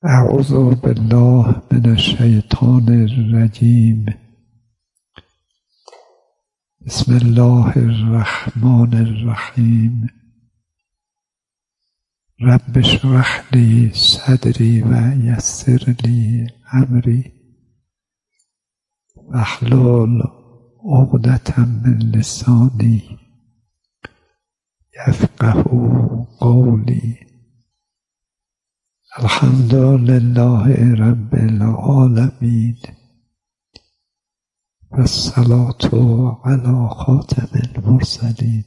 اعوذ بالله من الشیطان الرجیم. بسم الله الرحمن الرحیم. رب اشرح لی صدری و یسر لی امری واحلل عقدة من لسانی یفقهوا قولی. الحمد لله رب العالمین و الصلاة علی خاتم المرسلین.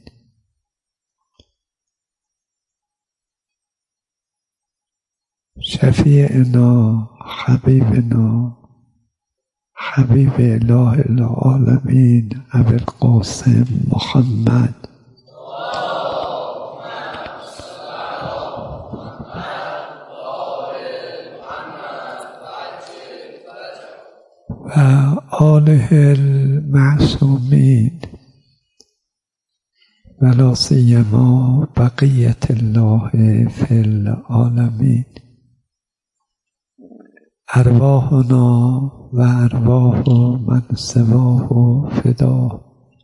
شفیعنا حبیبنا حبیب اله العالمین ابوالقاسم محمد و آله المعصومین و لا سیما بقیة الله فی العالمین. ارواحنا و ارواح من سواه فدا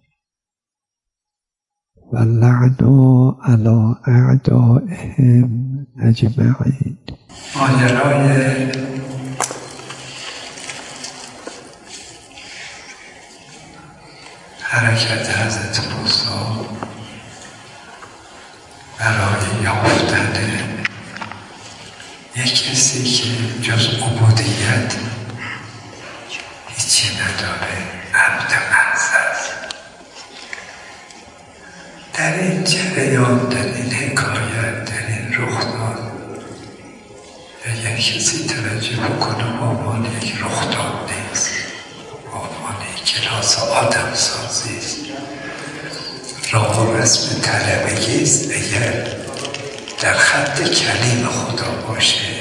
و اللعن علی اعدائهم اجمعین. ماجرای حرکت حضرت موسی برای یافتن یک کسی که جز عبودیت هیچی نداره، عبد محض است. در این جریان، در این حکایت، در این رخداد اگر کسی توجه بکنه به عنوان یک رخداد نیست، به عنوان یک کلاس آدم سازی است، راه و رسم طلبگی است. اگر در خط کلیم خدا باشه،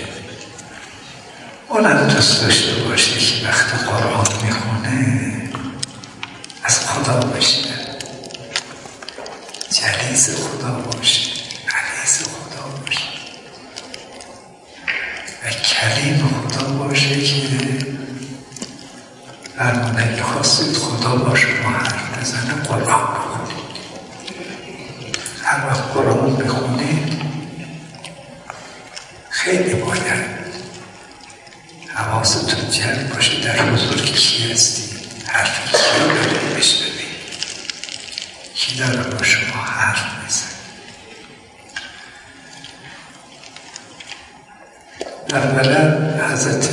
اونم دوست داشته باشه که وقتی قرآن میخونه از خدا بشنه، جلیس خدا باشه، انیس خدا باشه و کلیم خدا باشه که فرمونه اگه خواستید خدا با شما حرف بزنه قرآن بخونید. هر وقت قرآن بخونید خیلی باید حواستون جمع باشه در حضور کی هستی، حرفی کی رو دارید بشنوید، کی داره با شما حرف میزنه. اولا حضرت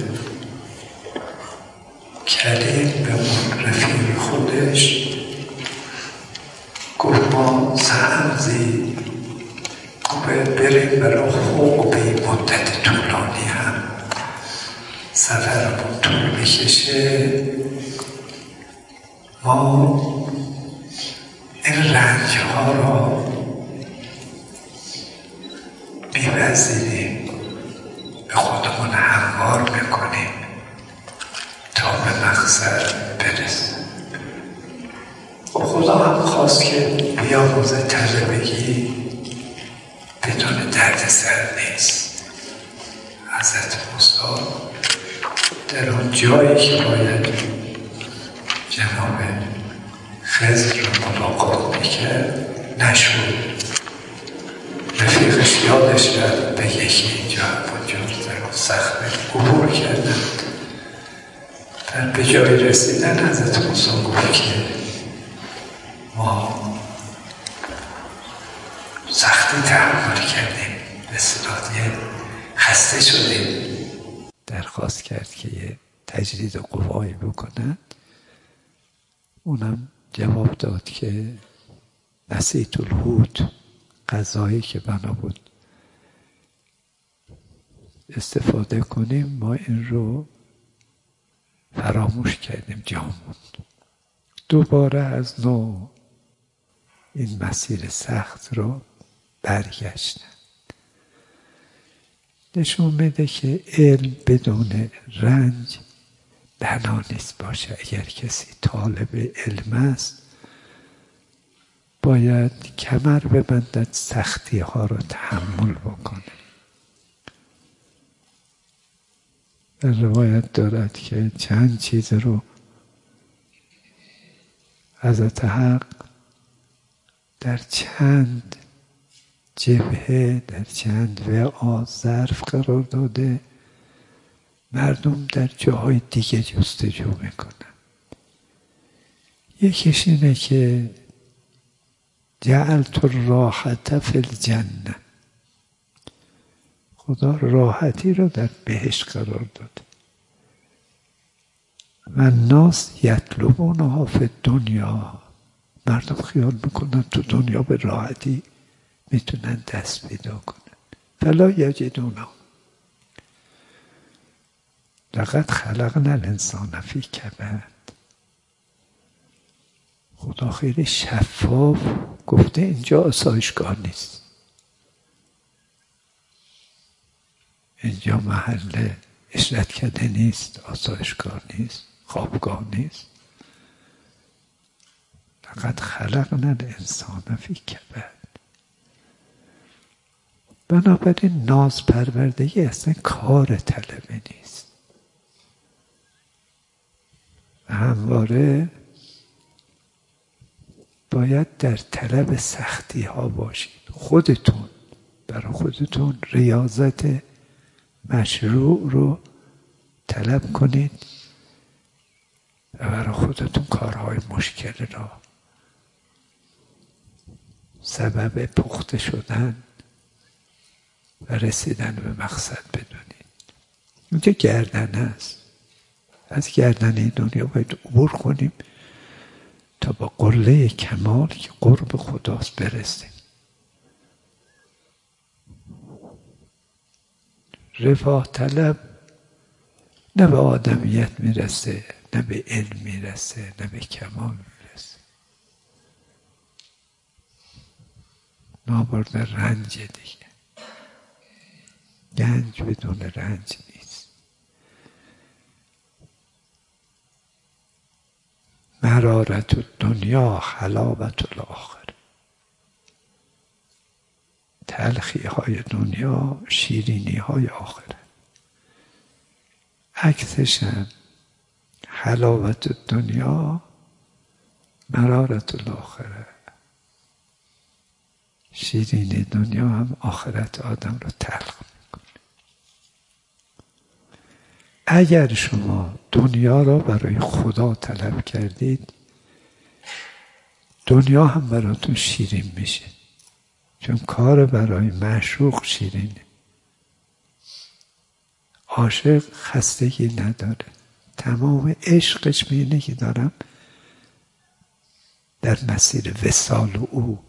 کریم به اون رفیق خودش گفت ما سهمزی بریم برای خوب به این مدت طولانی هم سفرمون طول بکشه، ما این رنج ها را می‌پذیریم، به خودمون هموار میکنیم تا به مقصد برسیم. و خدا هم خواست که بیاموزه طلبگی بدون درد سر نیست. حضرت موسی در اون جایی که باید جناب خضر رو ملاقات میکرد نشد، رفیقش یادش رفت به یکی اینجا اونجا در صخره عبور کردن. به جای رسیدن حضرت موسی گفت که ما سختی تحمل کردیم، به اصطلاح خسته شدیم. درخواست کرد که یه تجدید قوایی بکنن. اونم جواب داد که نسیت الحوت، غذایی که بنا بود استفاده کنیم، ما این رو فراموش کردیم، جا موند. دوباره از نو این مسیر سخت رو برگشتن. نشون میده که علم بدون رنج بنا نیست باشه. اگر کسی طالب علم است باید کمر ببندد، سختی ها رو تحمل بکنه. در روایت دارد که چند چیز رو حضرت حق در چند جبهه، در چند وعا ظرف قرار داده، مردم در جاهای دیگه جستجو میکنن. یکیش اینه که جعلت الراحة فی الجنه، خدا راحتی رو در بهشت قرار داده. و الناس یطلبونها فی الدنیا، مردم خیال میکنن تو دنیا به راحتی میتونن دست پیدا کنن. فلا یجدونها. لقد خلقنا الانسان فی کبد. خدا خیلی شفاف گفته اینجا آسایشگاه نیست، اینجا محل عشرت کرده نیست، آسایشگاه نیست، خوابگاه نیست. لقد خلقنا الانسان فی کبد. بنابراین ناز پروردگی اصلا کار طلبه نیست و همواره باید در طلب سختی ها باشید. خودتون برای خودتون ریاضت مشروع رو طلب کنید و برای خودتون کارهای مشکل را سبب پخته شدن و رسیدن به مقصد بدونید. اینجا گردن است، از گردن دنیا باید عبور کنیم تا با قله کمال که قرب خداست برسیم. رفاه طلب نه به آدمیت میرسه، نه به علم میرسه، نه به کمال میرسه. نابرده رنج دیگه. گنج بدون رنج نیست. مرارت الدنیا حلاوت الاخره. تلخی های دنیا شیرینی های آخره. عکسش هم حلاوت الدنیا مرارت الاخره. شیرینی دنیا هم آخرت آدم رو تلخ میکنه. اگر شما دنیا را برای خدا طلب کردید، دنیا هم براتون شیرین میشه، چون کار برای معشوق شیرینه. عاشق خستگی نداره، تمام عشقش اینه که دارم در مسیر وصال او.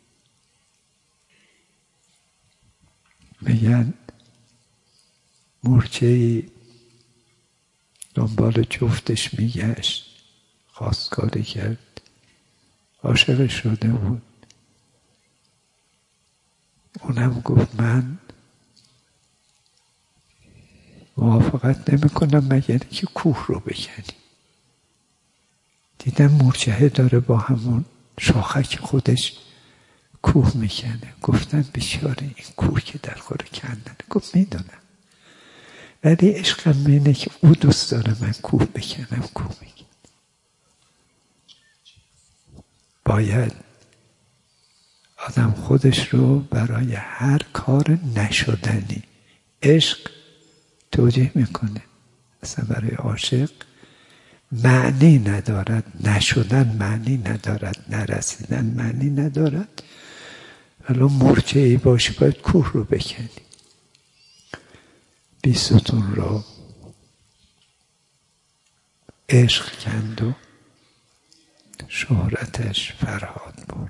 میگن مورچه‌ای دنبال جفتش میگشت، خواستگاری کرد، عاشق شده بود. اونم گفت من موافقت نمی کنم مگر که کوه رو بکنی. دیدم مورچه داره با همون شاخک خودش کوه میکنه. گفتن بیچاره این کوه که در خور کندنه. گفت میدونم، ولی عشقم اینه که او دوست داره من کوه بکنم، کوه میکنم. باید آدم خودش رو برای هر کار نشدنی، عشق توجیه میکنه. اصلا برای عاشق معنی ندارد، نشدن معنی ندارد، نرسیدن معنی ندارد. ولی مورچه ای باشی باید کوه رو بکنی. بیستون رو عشق کند و شهرتش فرهاد برد.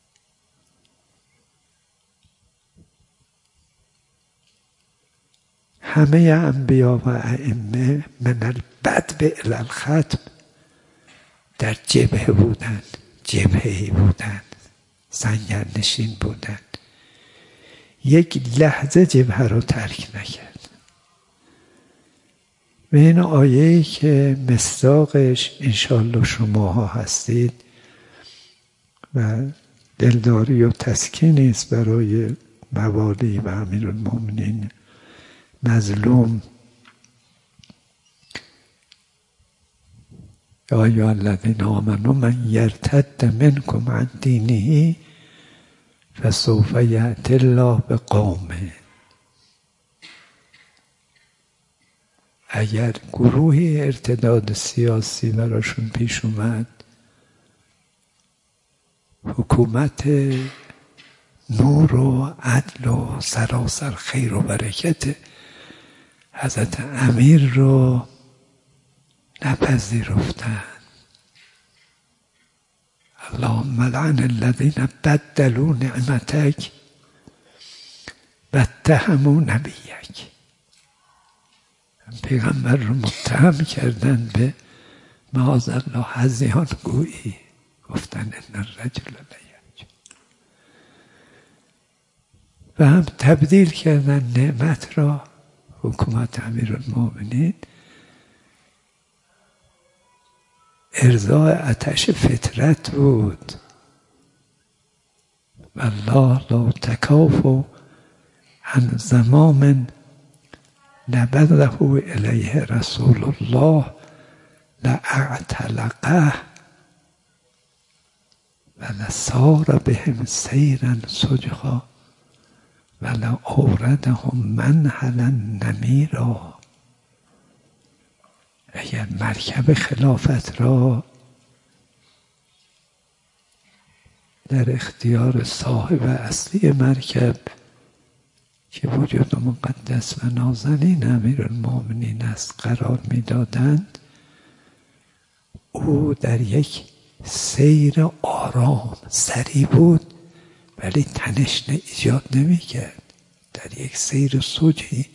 همه انبیا و ائمه من البدء الی الختم در جبهه بودند، جبهه‌ای بودند، سنگرنشین بودند. یک لحظه جبهه رو ترک نکرد. به این آیه‌ای که مصداقش انشاءالله شماها هستید و دلداری و تسکینی است برای موالی و امیرالمومنین مظلوم یا ایها الذین آمنوا من یرتد منکم عن دینه فسوف یأتی الله بقوم. اگر گروهی ارتداد سیاسی براشون پیش اومد، حکومت نور و عدل و سراسر خیر و برکت حضرت امیر رو نپذیرفتن. اللهم لعن الذین بدلوا نعمتک و اتهموا نبیک. پیغمبر رو متهم کردن به معاذالله هذیان گویی، گفتن ان الرجل لیهج، و هم تبدیل کردن نعمت را. حکومت امیرالمومنین ارضاء آتش فطرت بود. والله لا تکافوا عن زمام نبذه الیه رسول الله لاعتلقه ولسار بهم سیرا سجها ولآوردهم منهلا نمیرا. اگر مرکب خلافت را در اختیار صاحب اصلی مرکب که وجود مقدس و نازنین امیرالمومنین است قرار میدادند، او در یک سیر آرام سری بود ولی تنشنه ایجاد نمی‌کرد. در یک سیر سوجی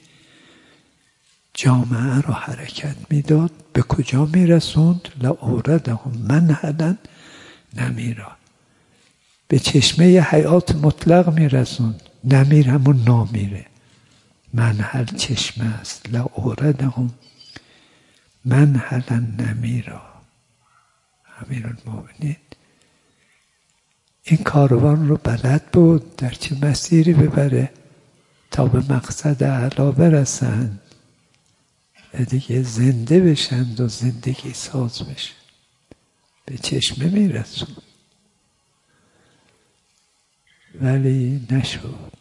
جامعه را حرکت میداد. به کجا میرسوند؟ لآوردهم منهلا نمیرا، به چشمه حیات مطلق میرسوند. نمیر همون نامیره، منهل چشمه است. لآوردهم منهلا نمیرا. امیرالمومنین این کاروان رو بلد بود در چه مسیری ببره تا به مقصد اعلی برسند و دیگه زنده بشند و زندگی ساز بشند. به چشمه میرسون ولی نشد.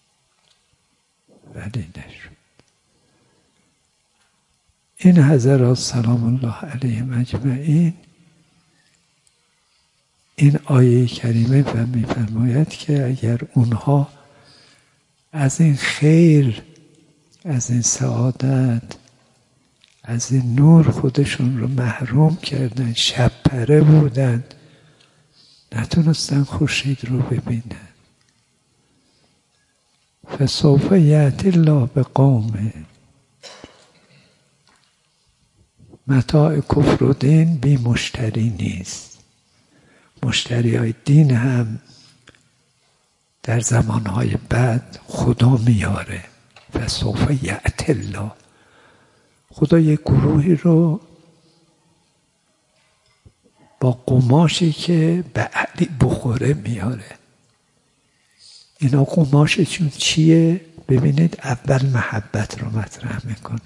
این حضرات سلام الله علیهم اجمعین، این آیه کریمه و می‌فرماید که اگر اونها از این خیر، از این سعادت، از این نور خودشون رو محروم کردن، شب پره بودن، نتونستن خورشید رو ببینن. فسوف یأتی الله بقوم. متاع کفر و دین بی مشتری نیست. مشتریای دین هم در زمانهای بعد خدا میاره. فسوف یأتی الله. خدا یک گروهی رو با قماشی که به علی بخوره میاره. اینا قماششون چیه؟ ببینید اول محبت رو مطرح میکنه.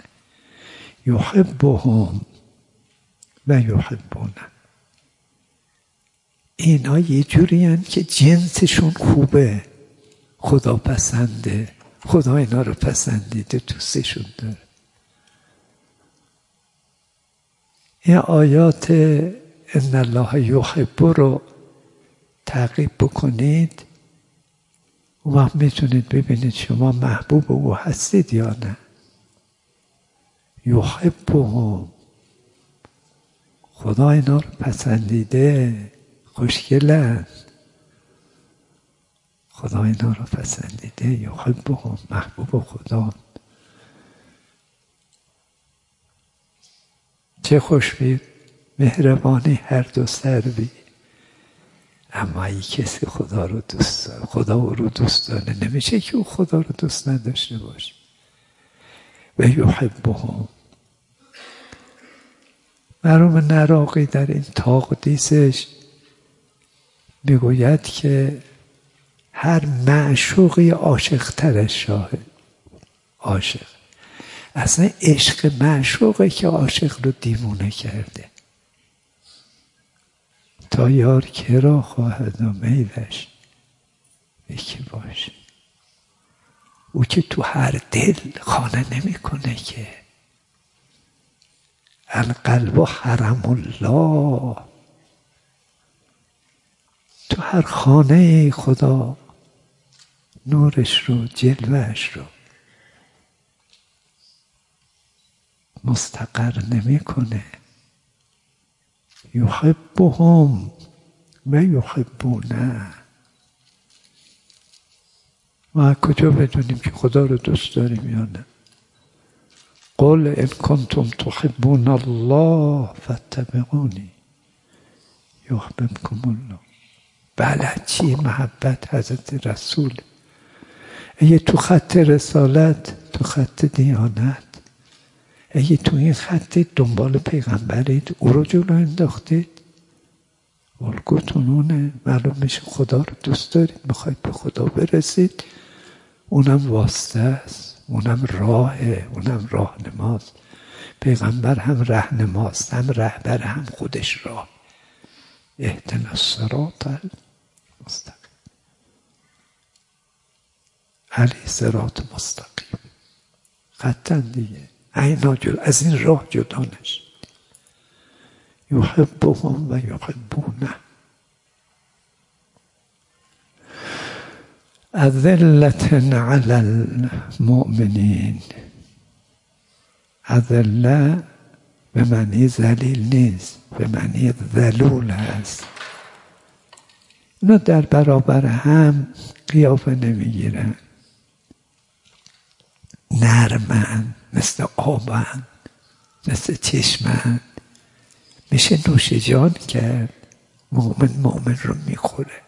یحبهم و یحبونه. اینا یه جوری هن که جنسشون خوبه، خدا پسنده، خدا اینا رو پسندیده، دوستشون داره. این آیات ان الله یحب رو تعقیب بکنید و میتونید ببینید شما محبوب او هستید یا نه. یحبهم، خدا اینا رو پسندیده، خوشگلن، خدا اینا رو پسندیده. یحبهم، محبوب خدا. چه خوشبین، مهربانی هر دو سروی. اما ای کسی خدا رو دوست داره، خدا او رو دوست داره، نمیشه که او خدا رو دوست نداشته باشه. و یحبهم. مرحوم نراقی در این تقدیسش میگوید که هر معشوقی عاشق ترش شاهد. عاشق اصلا عشق معشوقه که عاشق رو دیوونه کرده. تا یار که را خواهد و میلش یکی باشه. او که تو هر دل خانه نمیکنه که. القلب حرم الله، تو هر خانه خدا نورش رو، جلوهش رو مستقر نمیکنه. یحبهم و یحبونه. ما کجا بدونیم که خدا رو دوست داریم یا نه؟ قل ان کنتم تحبون الله فاتبعونی یحببکم الله. بلد محبت حضرت رسول. اگه تو خط رسالت، تو خط دیانت، اگه تو این خط دنبال پیغمبرید، او رو جلو انداختید، الگوتون اونه، معلوم میشه خدا رو دوست دارید، میخواید به خدا برسید. اونم واسطه است، اونم راهه، اونم راهنماست. پیغمبر هم راهنماست، هم رهبر، هم خودش راه. اهدنا الصراط المستقیم. علی صراط مستقیم. خطن دیگه. اینا از این راه جدا نشید. یحبهم و یحبونه. اذلة علی المؤمنین. اذله به معنی ذلیل نیست، به معنی ذلول هست. اینا در برابر هم قیافه نمیگیرن، نرمن، مثل آبن، مثل چشمن. میشه نوش جان کرد. مؤمن رو میخوره.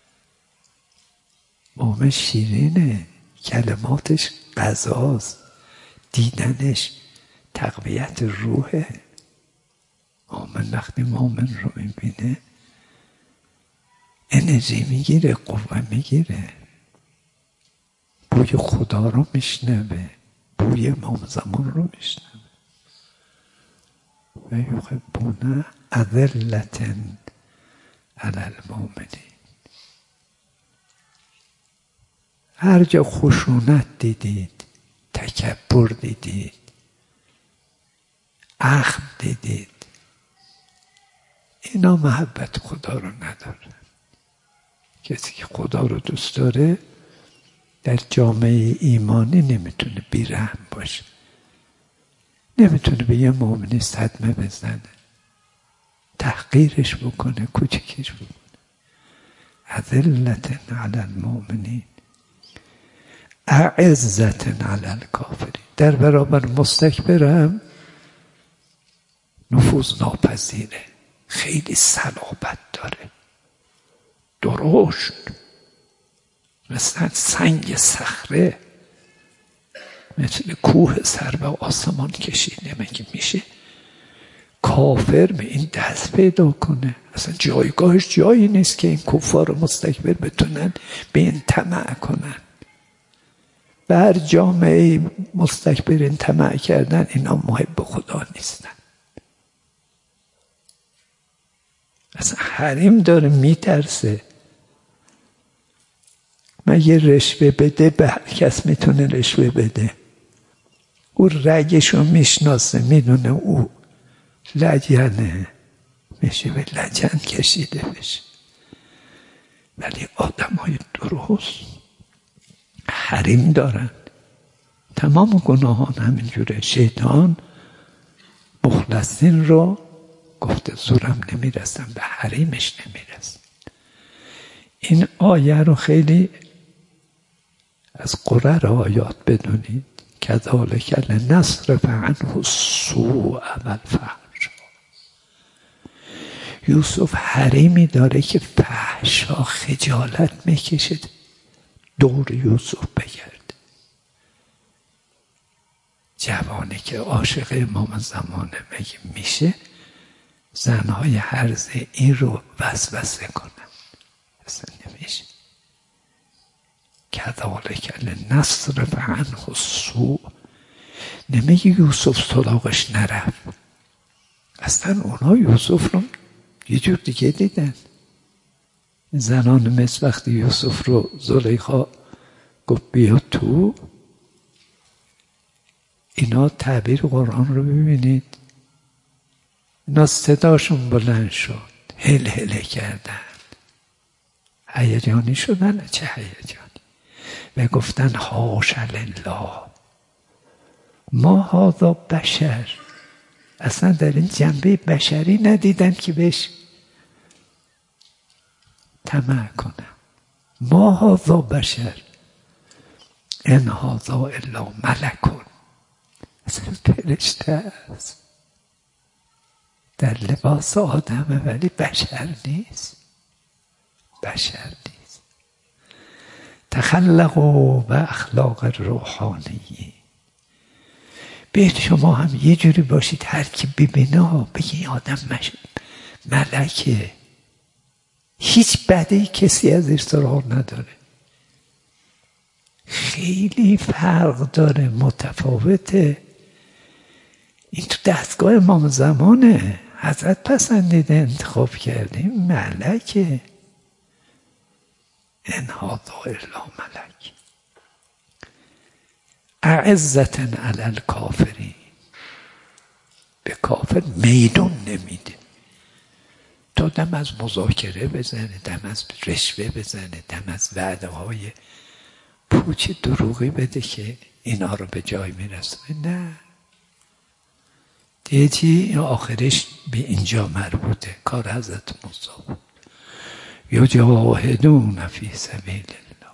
مؤمن شیرینه، کلماتش غذاست، دیدنش تقویت روحه. مؤمن وقتی مؤمن رو میبینه انرژی میگیره، قوه میگیره، بوی خدا رو میشنوه، بوی امام زمان رو میشنوه. و یحبون اذلة علی المؤمنین. هر جا خشونت دیدید، تکبر دیدید، اخم دیدید، اینا محبت خدا رو ندارن. کسی که خدا رو دوست داره در جامعه ایمانی نمیتونه بیرحم باشه، نمیتونه به یه مؤمنی صدمه بزنه، تحقیرش بکنه، کوچکش بکنه. اذلة علی المؤمنین اعزة علی الکافرین. در برابر مستکبرم نفوذ ناپذیره، خیلی صلابت داره، درشت، مثل سنگ صخره، مثل کوه سر به آسمان کشیده. مگه میشه کافر به این دست پیدا کنه؟ اصلا جایگاهش جایی نیست که این کفار مستکبر بتونن به این طمع کنن. بر جامعه مستکبرین طمع کردن، اینا محب خدا نیستن. اصلا حریم داره میترسه. مگه رشوه بده به هر کس میتونه رشوه بده؟ او رگشو میشناسه، میدونه او لجنه، میشه به لجن کشیده بشه. ولی آدم های درست حریم دارن. تمام گناهان همینجوره. شیطان مخلصین رو گفته زورم نمیرسن، به حریمش نمیرسن. این آیه رو خیلی از قرر آیات بدونید. کذالک لنصرف عنه السوء والفحشاء. یوسف حریمی داره که فحشا، خجالت میکشه دور یوسف بگرده. جوانی که عاشق امام زمانه، مگه میشه زنهای هرزه این رو وسوسه کنن؟ اصلا نمیشه. کذالک لنصرف عنه السوء. نمیگه یوسف سراغش نرفت، اصلا اونا یوسف رو یه جور دیگه دیدن. زنان مصر وقتی یوسف رو زلیخا گفت بیا تو، اینا تعبیر قرآن رو ببینید، اینا صداشون بلند شد، هل هله کردن، هیجانی شدن. چه هیجانی؟ و گفتن حاش لله ما هذا بشر. اصلا در این جنبه بشری ندیدن که بهش طمع کنم. ما هذا بشر ان هذا الا ملک. اصلا فرشته است در لباس آدمه ولی بشر نیست. بشر نیست. تخلقوا به اخلاق روحانی. بیاید شما هم یه جوری باشید هر کی ببینه بگه این آدم ملکه. هیچ بدی کسی ازش سراغ نداره. خیلی فرق داره، متفاوته. این تو دستگاه امام زمانه، حضرت پسندیده انتخاب کرده، ملکه. ان هذا الا ملک اعزة علی الکافرین. به کافر میدون نمیده. تا دم از مذاکره بزنه، دم از رشوه بزنه، دم از وعده های پوچ دروغی بده که اینا رو به جای میرسونه. نه دیدی آخرش به اینجا مربوطه. کار حضرت موسی بود. یجاهدون فی سبیل الله.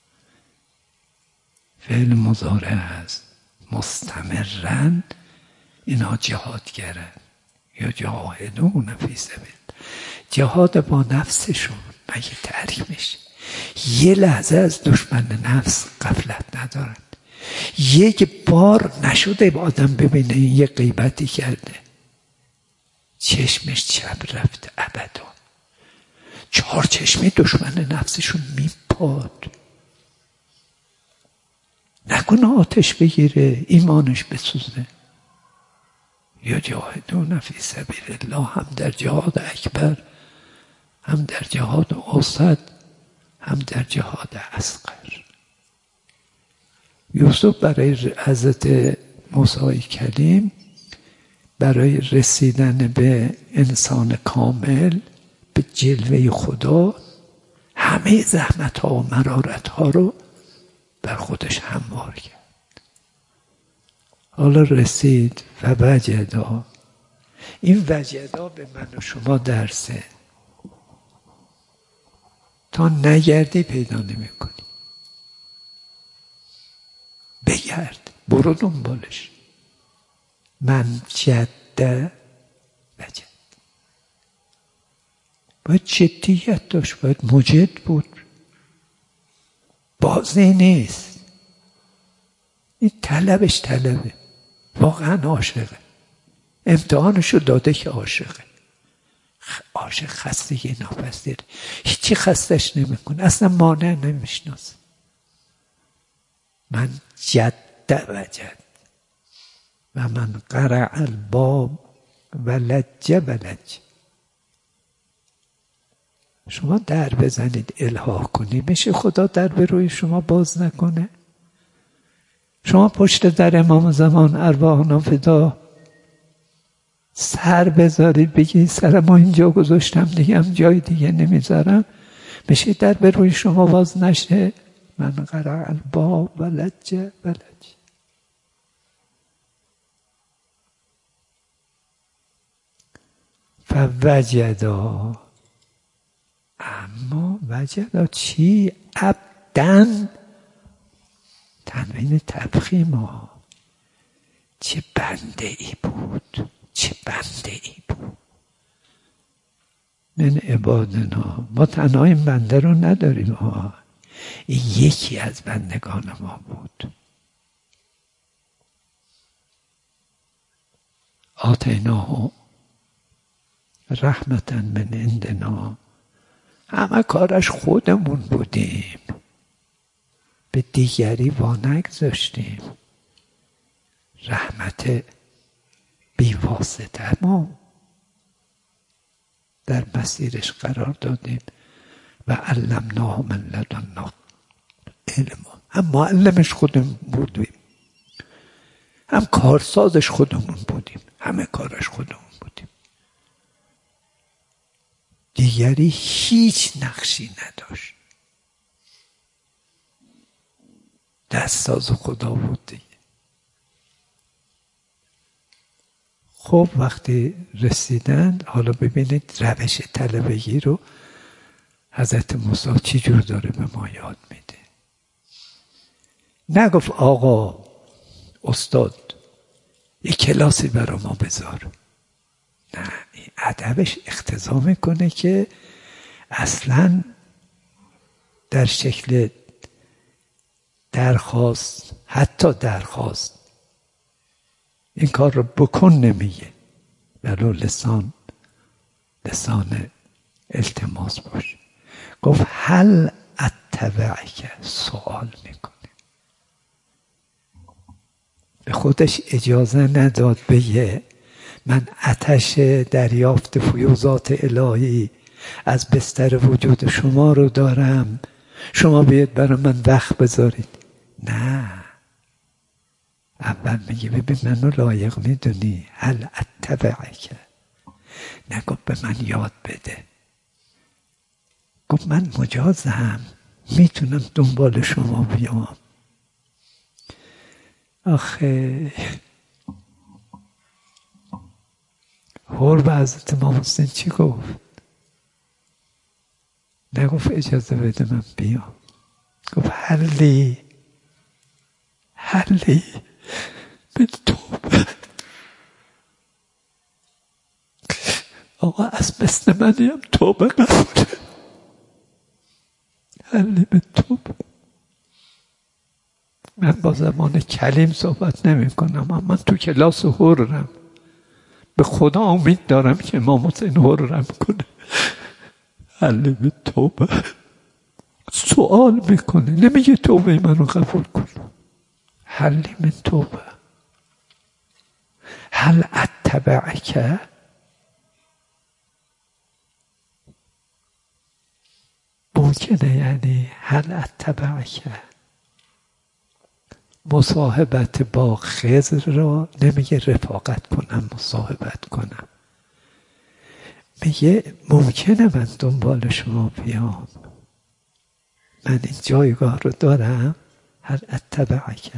فعل مضارع است مستمرا اینا جهاد کردن. یجاهدون فی سبیل. جهاد با نفسشون مگه تعریف میشه؟ یه لحظه از دشمن نفس غفلت ندارن. یک بار نشده آدم ببینه یه غیبتی کرده چشمش چپ رفته ابدا. 4 چشمه دشمن نفسشون میپاد. نکنه آتش بگیره ایمانش بسوزه. یا جاهدون فی سبیل الله، هم در جهاد اکبر، هم در جهاد اوسط، هم در جهاد اصغر. یوسف برای حضرت موسی کلیم، برای رسیدن به انسان کامل، به جلوه خدا، همه زحمت ها و مرارت ها رو بر خودش هموار کرد. حالا رسید و وجدا. این وجدا به من و شما درسه. تا نگردی پیدا نمی کنی. بگرد، برو دنبالش. من جده وجد. باید جدیت داشت، باید مجد بود. بازی نیست. این طلبش طلبه. واقعا عاشقه. امتحانشو داده که عاشقه. عاشق خستگی ناپذیره. هیچی خستش نمیکنه. اصلا مانع نمیشناسه. من جد وجد و من قرع الباب و لج بلج. شما در بزنید الحاح کنی، میشه خدا در به روی شما باز نکنه؟ شما پشت در امام زمان ارواحنا فدا سر بذارید بگید سر ما اینجا گذاشتم دیگه هم جای دیگه نمیذارم، میشه در به روی شما باز نشه؟ من قرع الباب و لج بلج. فوجدا، اما وجدا چی؟ عبدن، تنوین تفخیم ها. چه بنده ای بود، چه بنده ای بود. من عبادنا، ما تنها این بنده رو نداریم ها، این یکی از بندگان ما بود. آتیناه رحمتا من عندنا، همه کارش خودمون بودیم، به دیگری وا نگذاشتیم. رحمت بیواسطه ما در مسیرش قرار دادیم و علمناه من لدنا علما. هم معلمش خودمون بودیم، هم کارسازش خودمون بودیم، همه کارش خودمون بودیم. دیگری هیچ نقشی نداشت. دستساز خدا بود دیگه. خب وقتی رسیدند، حالا ببینید روش طلبگی رو حضرت موسی چی جور داره به ما یاد میده. نگفت آقا استاد یک کلاسی برای ما بذار. نه، این ادبش اقتضا میکنه که اصلا در شکل درخواست، حتی درخواست این کار رو بکن نمیگه، ولو لسان التماس باشه. گفت هل اتبعک، سوال میکنه. به خودش اجازه نداد بگه من آتش دریافت فیوضات الهی از بستر وجود شما رو دارم، شما بیاید برای من وقت بذارید. نه، اول میگه ببین منو لایق میدونی، هل اتبعک. نگفت به من یاد بده، گفت من مجازم، میتونم دنبال شما بیام. آخه حور به حضرت امام حسین چی گفت؟ نگفت اجازه بده من بیام، گفت حلی من توبه. آقا از مثل منیم توبه قبوله، حلی من توبه. من با زمان کلیم صحبت نمی کنم، اما من تو کلاس حرم به خدا امید دارم که امام حسین حرم کنه. حلی من توبه. سوال میکنه، نمیگه توبه منو قبول کن. حلی من توبه. هل اتبعک، ممکنه یعنی هل اتبعک مصاحبت با خضر را نمیگه رفاقت کنم، مصاحبت کنم. میگه ممکنه من دنبال شما بیام، من این جایگاه رو دارم. هل اتبعک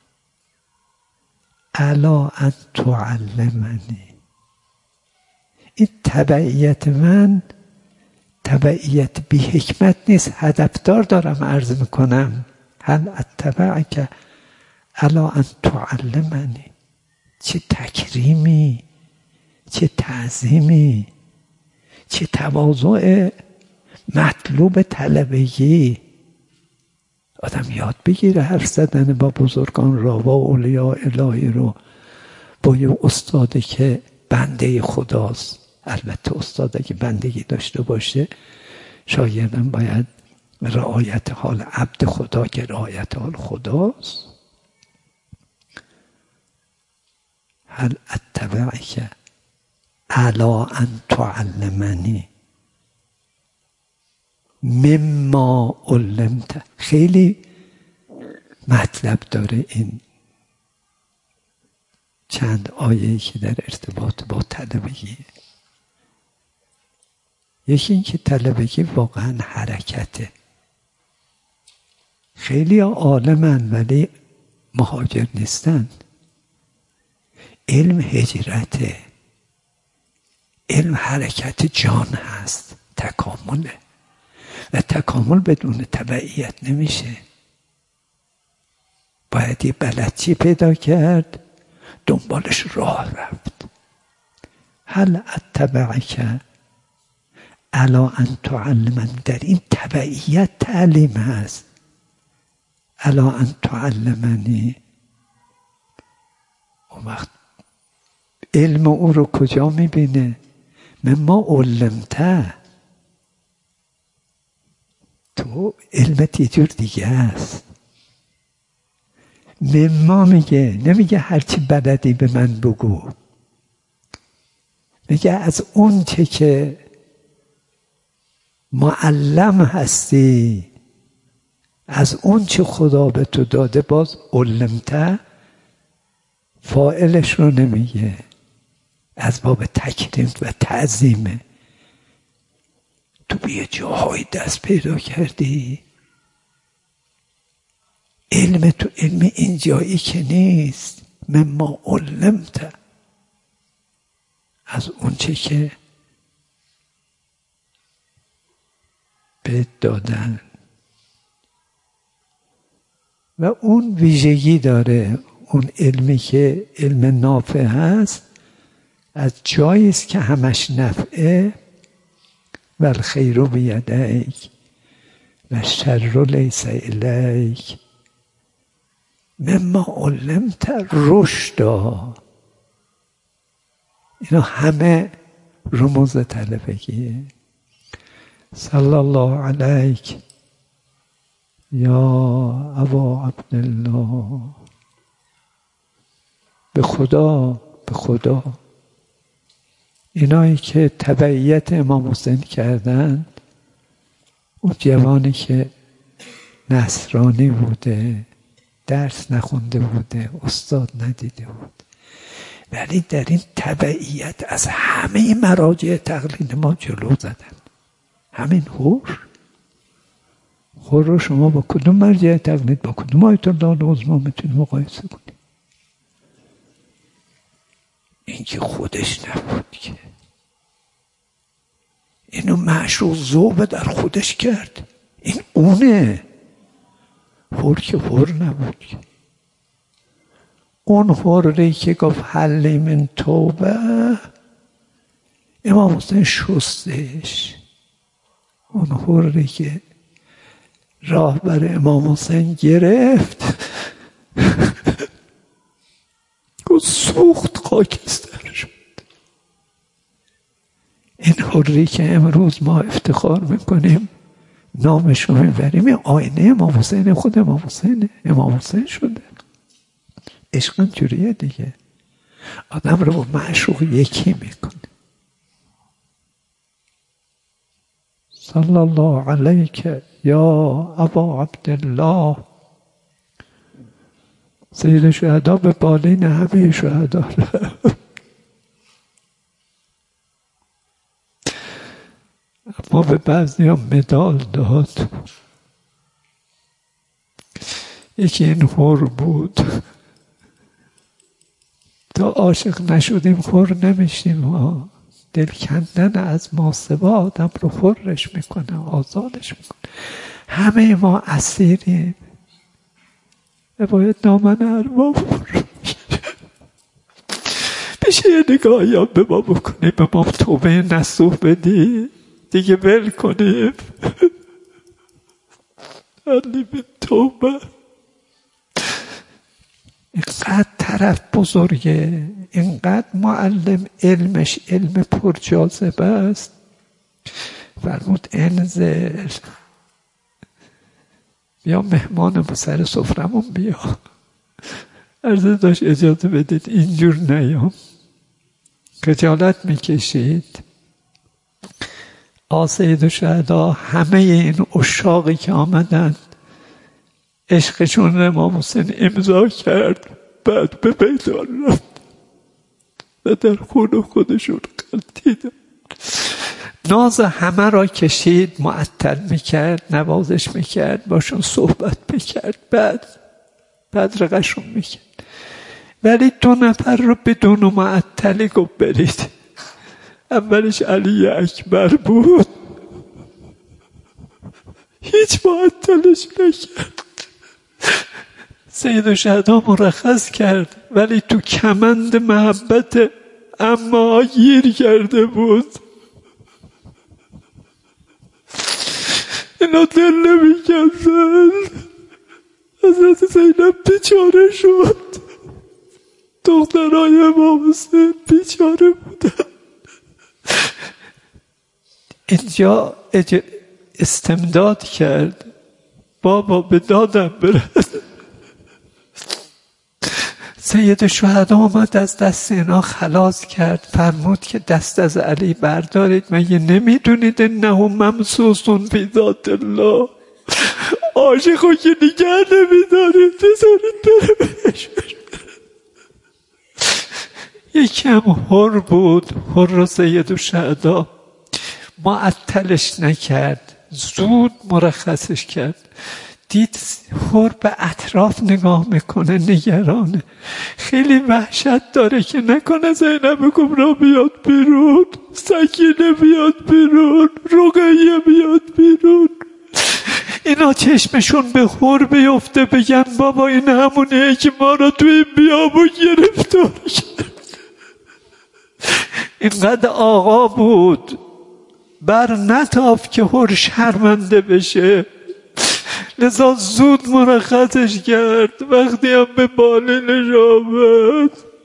الا ان تعلمنی. این تبعیت من تبعیت بی حکمت نیست، هدفدار دارم عرض میکنم. هل اتبعک الا ان تعلمنی. چه تکریمی، چه تعظیمی، چه تواضع مطلوب طلبگی. آدم یاد بگیره حرف زدن با بزرگان را، با اولیاء الهی رو، با یه استادی که بنده خداست. البته استاد اگه بندگی داشته باشه شاگردم باید رعایت حال عبد خدا که رعایت حال خداست. هل اتبعک الا ان تعلمنی مما علمت. خیلی مطلب داره این چند آیه‌ای که در ارتباط با طلبگی. یکی این که طلبگی واقعا حرکته. خیلی عالمن ولی مهاجر نیستن. علم هجرته، علم حرکت جان هست، تکامله و تکامل بدون تبعیت نمیشه. باید یه بلدچی پیدا کرد، دنبالش راه رفت. هل اتبعک الا ان تعلمنی. در این تبعیت تعلیم هست. الا ان تعلمنی. اون وقت علم او رو کجا میبینه؟ مما علمته. تو علمت یه جور دیگه است. مما میگه، نمیگه هرچی بلدی به من بگو، میگه از اون چه که معلم هستی از اون چه خدا به تو داده. باز علمته فاعلش رو نمیگه، از باب تکریم و تعظیمه. تو به یه جاهای دست پیدا کردی، علم تو علم اینجایی که نیست. مما علمته، از اون چه که بهت دادن. و اون ویژگی داره، اون علمی که علم نافع هست، از جایی است که همش نفعه. و الخیر بیدیک و الشر لیس الیک. مما علمت رشدا. اینا همه رموز طلبگیه. صلی الله علیک یا ابا عبدالله. به خدا اینایی که تبعیت امام حسین کردن، اون جوانی که نصرانی بوده، درس نخونده بوده، استاد ندیده بود، ولی در این تبعیت از همه مراجع تقلید ما جلو زدن. همین خور رو شما با کدوم مرجع تقلید، با کدوم آیت الله العظمی میتونی مقایسه کنی؟ این که خودش نبود که، اینو معشوق ذوبه در خودش کرد. این اونه. خور که خور نبود که. اون خوری که گفت حلی من توبه، امام حسین شستش. اون خوری که راه بر امام حسین گرفت و سوخت خاکستر شد. این حری که امروز ما افتخار میکنیم نامش رو میبریم، این آینه امام حسین، خود امام حسینه. امام حسین شده. عشق اینجوریه دیگه، آدم رو با معشوق یکی میکنه. صلی الله علیک یا ابا عبدالله. سید شهدا به بالین همه شهدا رفت، اما به بعضی ها مدال داد. یکی این خور بود. تا عاشق نشدیم خور نمیشیم. دل کندن از ماسوا آدم رو خورش میکنه، آزادش میکنه. همه ما اسیریم. باید دامن ارباب بشه یه نگاهی هم به ما بکنیم، به ما توبه نصوح بدی دیگه، ول کنیم. علی به توبه. اینقدر طرف بزرگه، اینقدر معلم، علمش علم پر جاذبه است. فرمود انزل، بیا مهمان سر سفرمون بیا. عرضه داشت اجازه بدید اینجور نیام. خجالت میکشید. سید شهدا همه این عشاقی که آمدن عشقشون امام حسین امضا کرد، بعد به میدان رفت و در خون خودشون قلتیدن. ناز همه را کشید، معطل میکرد، نوازش میکرد، باشون صحبت میکرد، بعد رقشون میکرد. ولی 2 نفر رو بدون معطلی گفت برید. اولش علی اکبر بود، هیچ معطلش نکرد. سید شهدا مرخص کرد، ولی تو کمند محبت اما گیر کرده بود. اینا دل نمی‌کردن. حضرت زینب بیچاره شد، دخترای امام حسین بیچاره بودن. اینجا استمداد کرد، بابا به دادم برس. سید شهدا آمد از دست اینا خلاص کرد، فرمود که دست از علی بردارید، مگه نمیدونید انه ممسوسون فی ذات الله، عاشقو که نگه نمیدارید، بذارید بره بهش. یکم حر بود، حر رو سید شهدا معطلش نکرد، زود مرخصش کرد. دید حر به اطراف نگاه میکنه، نگرانه، خیلی وحشت داره که نکنه زینب کبرا بیاد بیرون، سکینه بیاد بیرون، رقیه بیاد بیرون، اینا چشمشون به حر بیفته بگن بابا این همونیه که ما رو توی این بیابون گرفتار کرد. اینقدر آقا بود بر نتاف که حر شرمنده بشه، لذا زود مرخصش کرد. وقتی هم به بالینش آمد،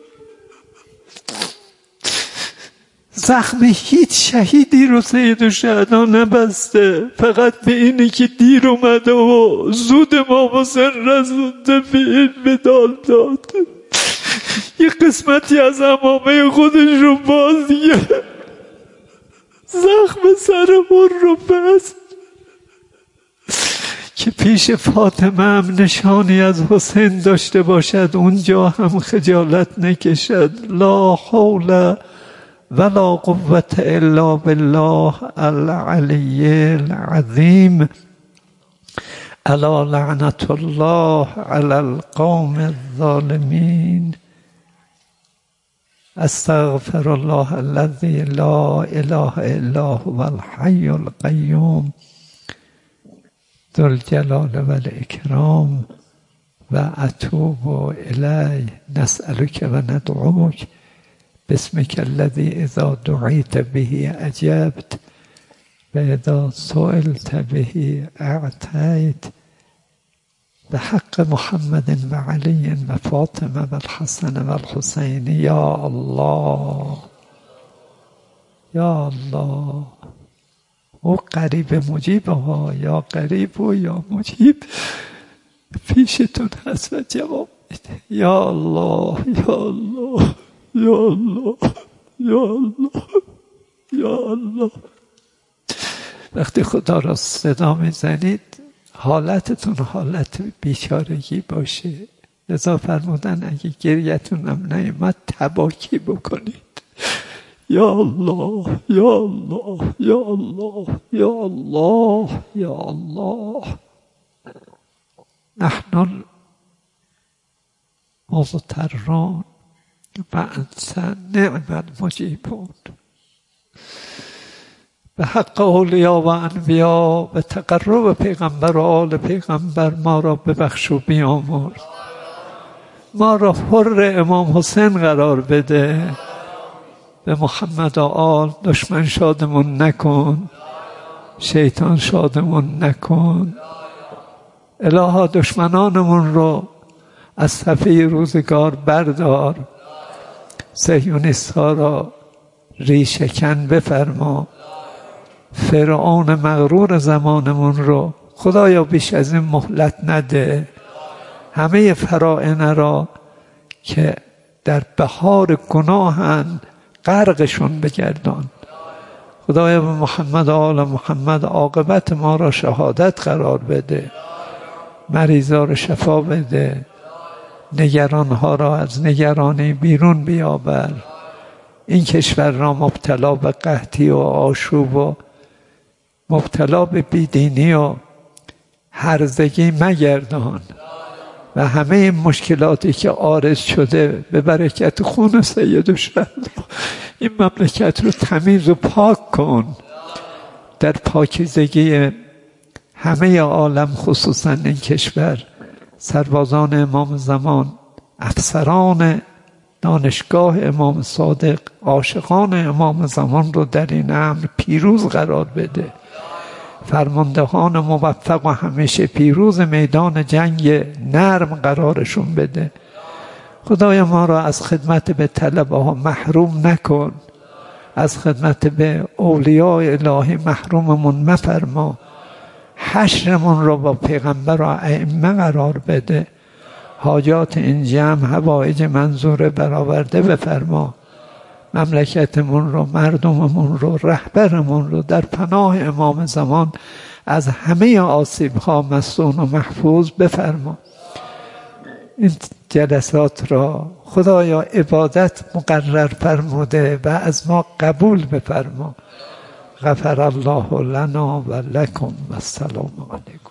زخم هیچ شهیدی رو سید شهدا نبسته، فقط به اینی که دیر اومده و زود امام حسین رسونده به این مدال داد. یه قسمتی از عمامه خودش رو باز کرد، زخم سر حر رو بست که پیش فاطمه هم نشانی از حسین داشته باشد، اونجا هم خجالت نکشد. لا حول ولا قوة الا بالله العلی العظیم. الا لعنت الله علی القوم الظالمین. استغفر الله الذي لا اله الا هو الحي القيوم ذو الجلال والاکرام و اتوب الیه. نسألك و ندعوک باسمك الذي اذا دعیت به اجبت و اذا سئلت به اعطیت، بحق محمد و علی و فاطمه و الحسن و الحسین. یا الله یا الله. او قریب مجیب ها، یا قریب و یا مجیب پیشتون هست و جواب میده. یا الله یا الله یا الله یا الله یا الله. وقتی خدا را صدا میزنید حالتتون حالت بیچارگی باشه، لذا فرمودن اگه گریتون هم نیامد تباکی بکنید. یا الله یا الله یا الله یا الله یا الله. نحن مضطرون و انت نعم المجیبون. به حق اولیا و انبیا و تقرب پیغمبر و آل پیغمبر ما را ببخش و بیامرز. ما را حر امام حسین قرار بده. به محمد و آل دشمن شادمون نکن، شیطان شادمون نکن. الها دشمنانمون رو از صفحه روزگار بردار، صهیونیست ها را ریشه‌کن بفرما. فرعون مغرور زمانمون رو خدایا بیش از این مهلت نده. همه فراعنه را که در بحار گناهند غرقشون بگردان. خدایا به محمد و آل محمد عاقبت ما را شهادت قرار بده، مریضا را شفا بده، نگرانها را از نگرانی بیرون بیاور. این کشور را مبتلا به قحطی و آشوب و مبتلا به بیدینی و هرزگی مگردان و همه این مشکلاتی که عارض شده به برکت خون سید شهدا این مملکت رو تمیز و پاک کن. در پاکیزگی همه عالم، خصوصا این کشور، سربازان امام زمان، افسران دانشگاه امام صادق، عاشقان امام زمان رو در این امر پیروز قرار بده. فرماندهان موفق و همیشه پیروز میدان جنگ نرم قرارشون بده. خدای ما را از خدمت به طلبه ها محروم نکن، از خدمت به اولیاء الهی محروممون مفرما. حشرمون را با پیغمبر و ائمه قرار بده. حاجات این جمع حوایج منظور برآورده بفرما. مملکتمون رو، مردممون رو، رهبرمون رو در پناه امام زمان از همه آسیب‌ها مصون و محفوظ بفرما. این جلسات را خدایا عبادت مقرر فرموده و از ما قبول بفرما. غفر الله لنا و لکم و السلام علیکم.